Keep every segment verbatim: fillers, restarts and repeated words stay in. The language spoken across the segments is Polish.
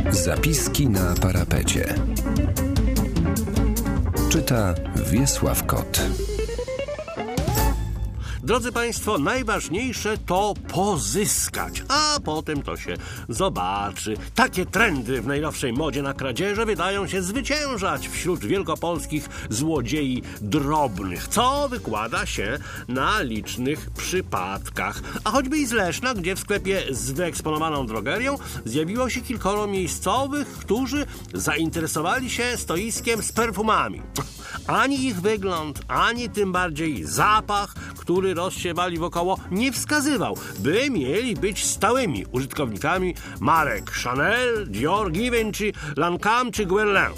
Zapiski na parapecie. Czyta Wiesław Kot. Drodzy Państwo, najważniejsze to pozyskać, a potem to się zobaczy. Takie trendy w najnowszej modzie na kradzieże wydają się zwyciężać wśród wielkopolskich złodziei drobnych, co wykłada się na licznych przypadkach. A choćby i z Leszna, gdzie w sklepie z wyeksponowaną drogerią zjawiło się kilkoro miejscowych, którzy zainteresowali się stoiskiem z perfumami. Ani ich wygląd, ani tym bardziej zapach, który rozsiewali wokoło, nie wskazywał, by mieli być stałymi użytkownikami marek Chanel, Dior, Givenchy, Lancôme czy Guerlain.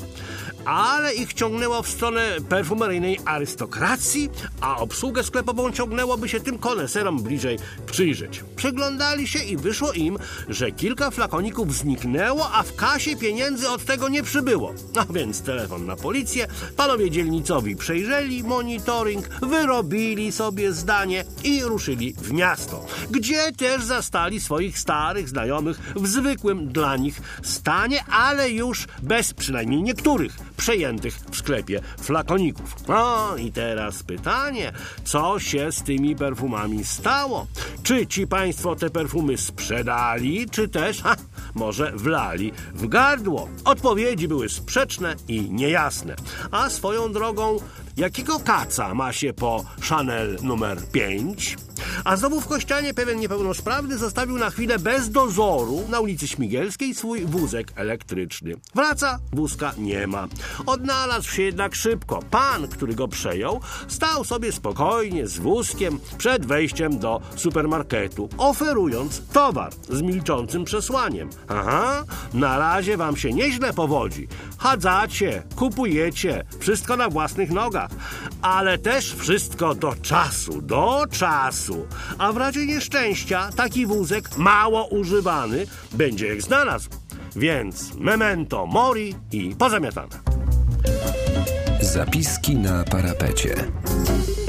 Ale ich ciągnęło w stronę perfumeryjnej arystokracji, a obsługę sklepową ciągnęłoby się tym koneserom bliżej przyjrzeć. Przyglądali się i wyszło im, że kilka flakoników zniknęło, a w kasie pieniędzy od tego nie przybyło. A więc telefon na policję, panowie dzielnicowi przejrzeli monitoring, wyrobili sobie zdanie i ruszyli w miasto, gdzie też zastali swoich starych znajomych w zwykłym dla nich stanie, ale już bez przynajmniej niektórych przejętych w sklepie flakoników. No i teraz pytanie, co się z tymi perfumami stało? Czy ci państwo te perfumy sprzedali, czy też, ha, może wlali w gardło? Odpowiedzi były sprzeczne i niejasne. A swoją drogą, jakiego kaca ma się po Chanel numer pięć? A znowu w Kościanie pewien niepełnosprawny zostawił na chwilę bez dozoru na ulicy Śmigielskiej swój wózek elektryczny. Wraca, wózka nie ma. Odnalazł się jednak szybko. Pan, który go przejął, stał sobie spokojnie z wózkiem przed wejściem do supermarketu, oferując towar z milczącym przesłaniem. Aha, na razie wam się nieźle powodzi. Chadzacie, kupujecie, wszystko na własnych nogach, ale też wszystko do czasu, do czasu. A w razie nieszczęścia taki wózek mało używany będzie jak znalazł. Więc memento mori i pozamiatane. Zapiski na parapecie.